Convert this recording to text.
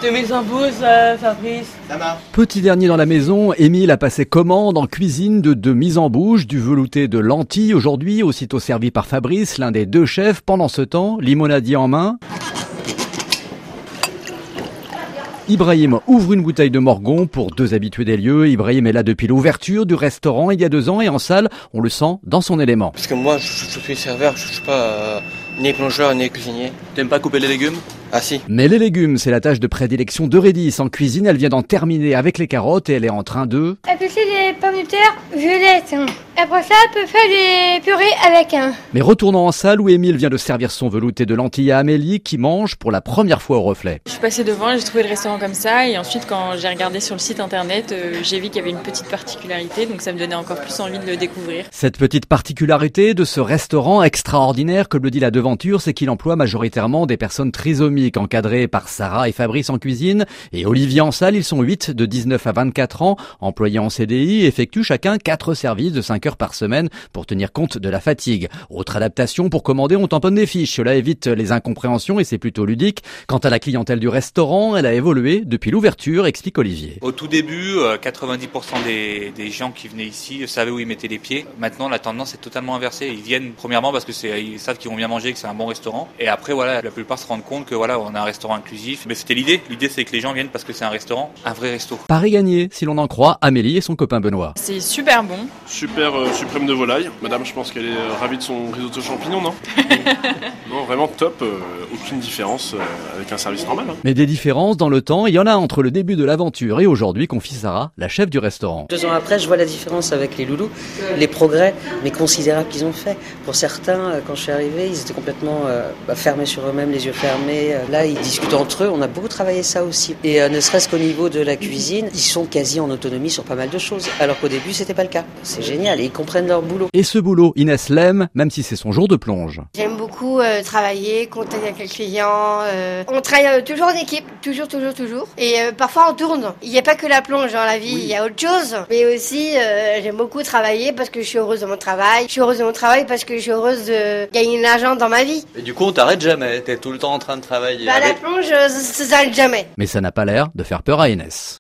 De mise en bouche, Fabrice. Ça marche. Petit dernier dans la maison, Émile a passé commande en cuisine de mise en bouche, du velouté de lentilles aujourd'hui, aussitôt servi par Fabrice, l'un des deux chefs. Pendant ce temps, limonadier en main, Ibrahim ouvre une bouteille de Morgon pour deux habitués des lieux. Ibrahim est là depuis l'ouverture du restaurant il y a 2 ans et en salle, on le sent dans son élément. Parce que moi, je suis serveur, je suis pas ni plongeur ni cuisinier. T'aimes pas couper les légumes? Ah si. Mais les légumes, c'est la tâche de prédilection d'Eurydice en cuisine. Elle vient d'en terminer avec les carottes et elle est en train de... Éplucher des pommes de terre violettes. Après ça, elle peut faire des purées avec un. Mais retournons en salle où Émile vient de servir son velouté de lentilles à Amélie qui mange pour la première fois au reflet. Je suis passée devant, j'ai trouvé le restaurant comme ça et ensuite quand j'ai regardé sur le site internet, j'ai vu qu'il y avait une petite particularité, donc ça me donnait encore plus envie de le découvrir. Cette petite particularité de ce restaurant extraordinaire, comme le dit la devanture, c'est qu'il emploie majoritairement des personnes trisomiques encadrées par Sarah et Fabrice en cuisine et Olivier en salle. Ils sont 8 de 19 à 24 ans, employés en CDI et effectuent chacun 4 services de 5 heures par semaine pour tenir compte de la fatigue. Autre adaptation, pour commander, on tamponne des fiches. Cela évite les incompréhensions et c'est plutôt ludique. Quant à la clientèle du restaurant, elle a évolué depuis l'ouverture, explique Olivier. Au tout début, 90% des gens qui venaient ici savaient où ils mettaient les pieds. Maintenant, la tendance est totalement inversée. Ils viennent premièrement parce que ils savent qu'ils vont bien manger, que c'est un bon restaurant. Et après, voilà, la plupart se rendent compte que voilà, on a un restaurant inclusif. Mais c'était l'idée. L'idée, c'est que les gens viennent parce que c'est un restaurant, un vrai resto. Pari gagné, si l'on en croit Amélie et son copain Benoît. C'est super bon. Super suprême de volaille. Madame, je pense qu'elle est ravie de son risotto champignon, non? Non, vraiment top. Aucune différence avec un service normal. Mais des différences dans le temps, il y en a entre le début de l'aventure et aujourd'hui, confie Sarah, la chef du restaurant. 2 ans après, je vois la différence avec les loulous, les progrès, mais considérables qu'ils ont fait. Pour certains, quand je suis arrivée, ils étaient complètement fermés sur eux-mêmes, les yeux fermés. Là, ils discutent entre eux. On a beaucoup travaillé ça aussi. Et ne serait-ce qu'au niveau de la cuisine, ils sont quasi en autonomie sur pas mal de choses. Alors qu'au début, c'était pas le cas. C'est génial et ils comprennent leur boulot. Et ce boulot, Inès l'aime, même si c'est son jour de plonge. J'aime beaucoup travailler, contacter avec les clients. On travaille toujours en équipe, toujours. Et parfois on tourne. Il n'y a pas que la plonge dans la vie, il y a autre chose. Mais aussi, j'aime beaucoup travailler parce que je suis heureuse de mon travail. Je suis heureuse de mon travail parce que je suis heureuse de gagner de l'argent dans ma vie. Et du coup, on t'arrête jamais. T'es tout le temps en train de travailler. La plonge, ça s'arrête jamais. Mais ça n'a pas l'air de faire peur à Inès.